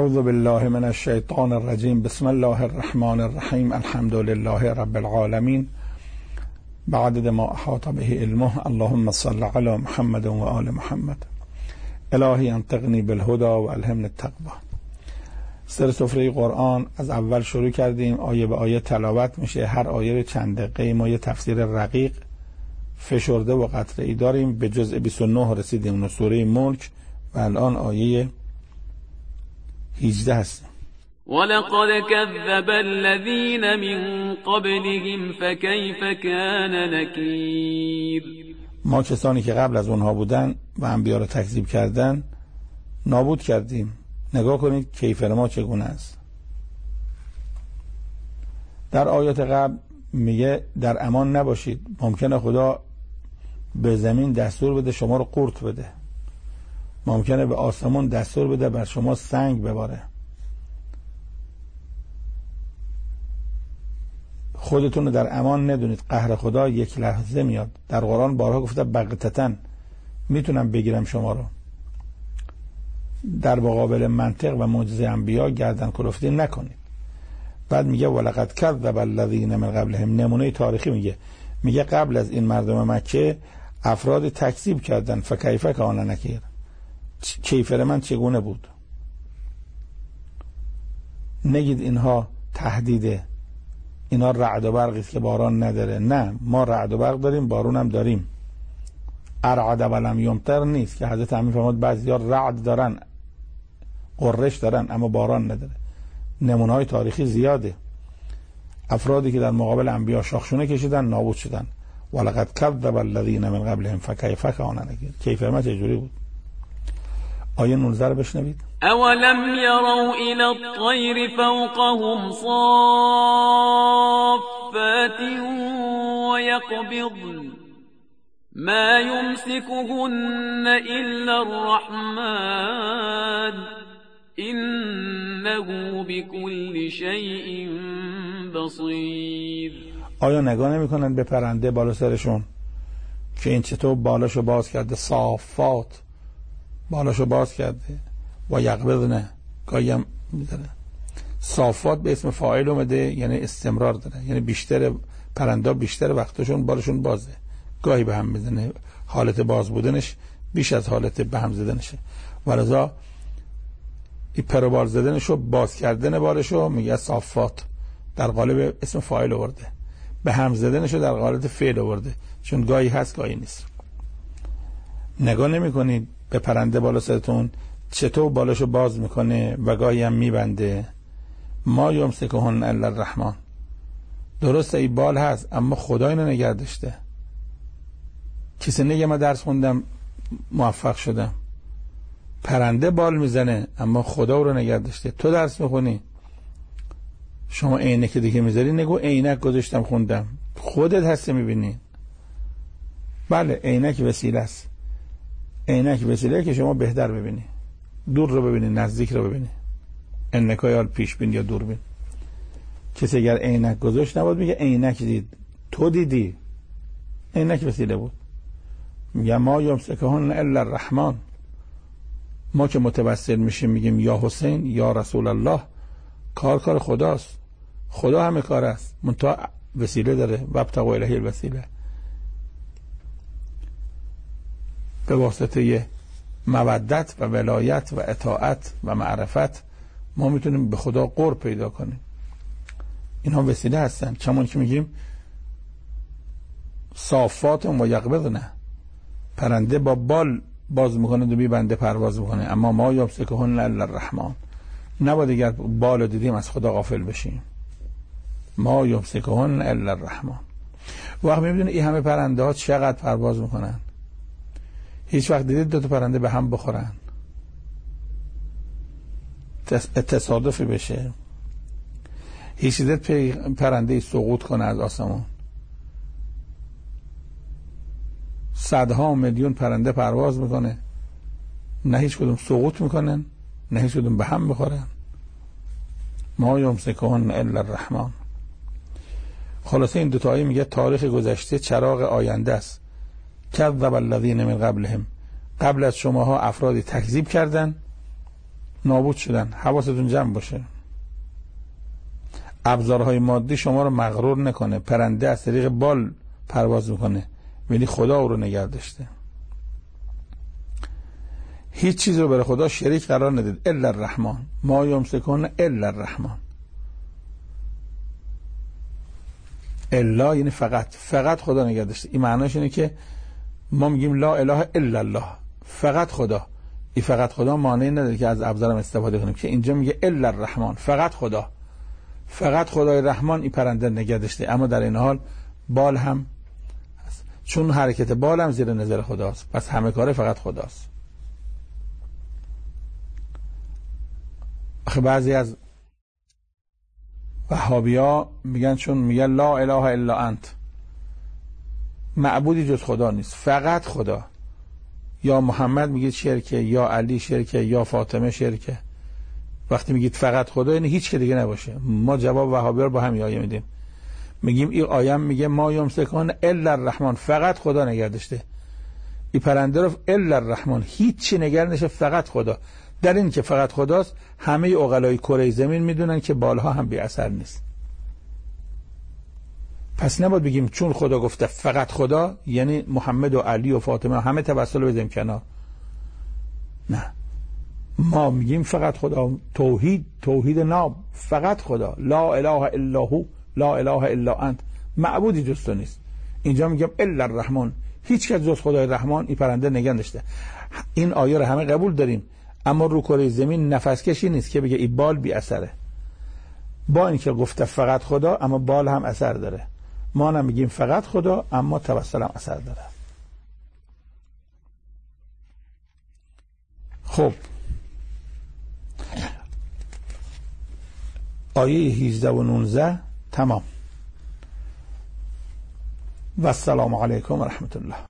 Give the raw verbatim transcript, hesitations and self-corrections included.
اعوذ بالله من الشیطان الرجیم. بسم الله الرحمن الرحیم. الحمد لله رب العالمین. بعدد ما احاط به علمه. اللهم صل علی محمد و آل محمد. الهی انطقنی بالهدى و الهمنی التقوی. سر سفره قرآن از اول شروع کردیم، آیه به آیه تلاوت میشه. هر آیه چند دقیقه ما یه تفسیر رقیق فشرده و قطعی داریم. به جزء بیست و نه رسیدیم، سوره ملک، و الان آیه هجده هستیم. ولقد كذب الذين من قبلهم فكيف كان نكير. ما کسانی که قبل از اونها بودن و انبیا را تکذیب کردن نابود کردیم. نگاه کنید کیفر ما چگونه است. در آیات قبل میگه در امان نباشید، ممکنه خدا به زمین دستور بده شما رو قورت بده، ممکنه به آسمان دستور بده بر شما سنگ بباره. خودتون رو در امان ندونید، قهر خدا یک لحظه میاد. در قرآن بارها گفته بغتتن، میتونم بگیرم شما رو. در مقابل منطق و معجزه انبیا گردن کلفتی نکنید. بعد میگه ولقد کذب الذین من قبلهم. نمونه تاریخی میگه میگه قبل از این مردم مکه افراد تکذیب کردن. فکیف کان نکیر. کیفر من چگونه بود. نگید اینها تهدیده، اینا رعد و برقی که باران نداره. نه، ما رعد و برق داریم، بارون هم داریم. ارعد ولم یمطر نیست که حضرت امین فرمود بعضیا رعد دارن، قرش دارن، اما باران نداره. نمونه های تاریخی زیاده. افرادی که در مقابل انبیا شاخشونه کشیدن نابود شدن. ولقد کذب الذین من قبلهم فکیف کان نکیر. کیفر ما چجوری بود. آیه نوزده رو بشنوید. اولم یروا الی الطیر فوقهم صافات و یقبضن ما یمسکهن الا الرحمن انه بكل شیء بصیر. آیا نگاه نمی کنن به پرنده بالا سرشون که این چطور بالاشو باز کرده؟ صافات، بالاشو باز کرده. و یقبضن، گاهی هم میذاره. صافات به اسم فاعل اومده، یعنی استمرار داره، یعنی بیشتر پرنده بیشتر وقتشون بالشون بازه. گاهی به هم میزنه، حالت باز بودنش بیش از حالت به هم زدنشه. ولذا این پروبال زدنشو، باز کردن بالشو میگه صافات. در قالب اسم فاعل آورده. به هم زدنشو در قالب فعل آورده، چون گاهی هست گاهی نیست. نگاه نمی کنید به پرنده بالا سرتون چطور بالشو باز میکنه و گاهی هم میبنده. ما یمسکهن الا الرحمن. درسته این بال هست، اما خدا اینو نگه داشته. کسی نگه من درس خوندم موفق شدم. پرنده بال میزنه اما خدا رو نگه داشته. تو درس میخونی، شما عینک دیگه میذاری، نگو عینک گذاشتم خوندم. خودت هستی میبینی. بله عینک وسیله است. عینک وسیله که شما بهتر ببینی، دور رو ببینی، نزدیک رو ببینی. عینکای پیش بین یا دوربین. کسی اگر عینک گذاشت نباید میگه عینک دید. تو دیدی، عینک وسیله بود. میگه ما یمسکهن الا الرحمن. ما که متوسل میشیم میگیم یا حسین یا رسول الله، کار کار خداست. خدا همه کار است، منتها وسیله داره. وابتغوا الیه الوسیله. به واسطه مودت و ولایت و اطاعت و معرفت ما میتونیم به خدا قرب پیدا کنیم. اینها وسیله هستن. چون که میگیم صافات و یقبضن، پرنده با بال باز میکنه و میبنده پرواز میکنه. اما ما یمسکهن الا الرحمن. نباید اگر بال دیدیم از خدا غافل بشیم. ما یمسکهن الا الرحمن. وقت میبینید این همه پرنده ها چقدر پرواز میکنن. هیچ وقت دیدید دو تا پرنده به هم بخورن؟ تصادفی بشه؟ هیچ دیدید پرنده سقوط کنه از آسمان؟ صدها میلیون پرنده پرواز میکنه، نه هیچ کدوم سقوط میکنن، نه هیچ کدوم به هم بخورن. ما یمسکهن الا الرحمن. خلاصه این دو تا آیه میگه تاریخ گذشته چراغ آینده است. کذب الذین من قبلهم. قبل از شماها افرادی تکذیب کردن نابود شدن. حواستون جمع باشه. ابزارهای مادی شما رو مغرور نکنه. پرنده از طریق بال پرواز میکنه ولی خدا او رو نگه داشته. هیچ چیز رو برای خدا شریک قرار ندید الا الرحمن، ما یمسکون الا الرحمن. الا یعنی فقط، فقط خدا نگه داشته. این معناش اینه که ما میگیم لا اله الا الله، فقط خدا. این فقط خدا معنی نداره که از ابزارم استفاده کنیم، که اینجا میگه الا الرحمن، فقط خدا، فقط خدای رحمان این پرنده نگه داشته. اما در این حال بال هم هست، چون حرکت بال هم زیر نظر خداست، پس همه کاره فقط خداست. آخه بعضی از وهابیا میگن چون میگن لا اله الا انت، معبودی جز خدا نیست، فقط خدا. یا محمد میگید شرکه، یا علی شرکه، یا فاطمه شرکه. وقتی میگید فقط خدا یعنی هیچ که دیگه نباشه. ما جواب وهابیا رو با همین آیه میدیم، میگیم این آیه میگه ما یمسکون الا الرحمن، فقط خدا نگه داشته. این پرنده رو الا الرحمن، هیچ چی نگه نشه، فقط خدا. در این که فقط خداست همه عقلای کره زمین میدونن که بالها هم بی اثر نیست. پس نباید بگیم چون خدا گفته فقط خدا یعنی محمد و علی و فاطمه همه توسل بزنیم کنار. نه، ما میگیم فقط خدا. توحید، توحید ناب، فقط خدا. لا اله الا هو، لا اله الا انت، معبودی جز تو نیست. اینجا میگم الا الرحمن، هیچ کس جز خدای رحمان این پرنده نگه داشته. این آیه رو همه قبول داریم، اما رو کره زمین نفس کشی نیست که بگه این بال بی اثره. با اینکه گفته فقط خدا اما بال هم اثر داره. ما نمیگیم فقط خدا اما توسل هم اثر داره. خب آیه هجده و نوزده تمام. و السلام علیکم و رحمت الله.